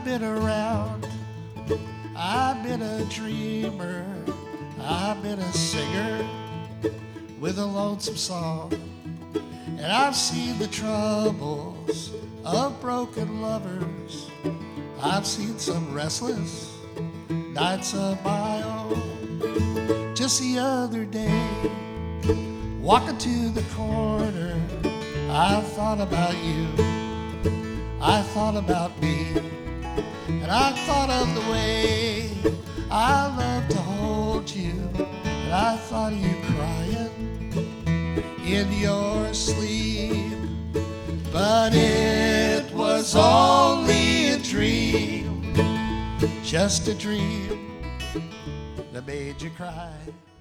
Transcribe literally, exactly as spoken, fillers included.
I've been around, I've been a dreamer, I've been a singer with a lonesome song, and I've seen the troubles of broken lovers. I've seen some restless nights of my own. Just the other day, walking to the corner, I thought about you, I thought about me, and I thought of the way I love to hold you, and I thought of you crying in your sleep. But it was only a dream, just a dream that made you cry.